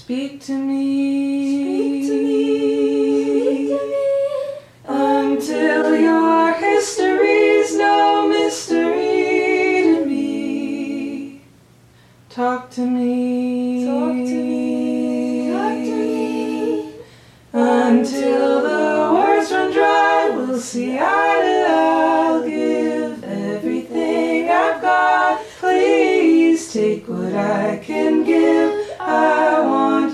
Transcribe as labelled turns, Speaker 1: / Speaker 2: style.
Speaker 1: Speak to me.
Speaker 2: Speak to me. Speak to me.
Speaker 1: Until your history's no mystery to me. Talk to me.
Speaker 2: Talk to me. Talk to me.
Speaker 1: Until the words run dry, we'll see eye to eye. I'll give everything I've got. Please take what I can give.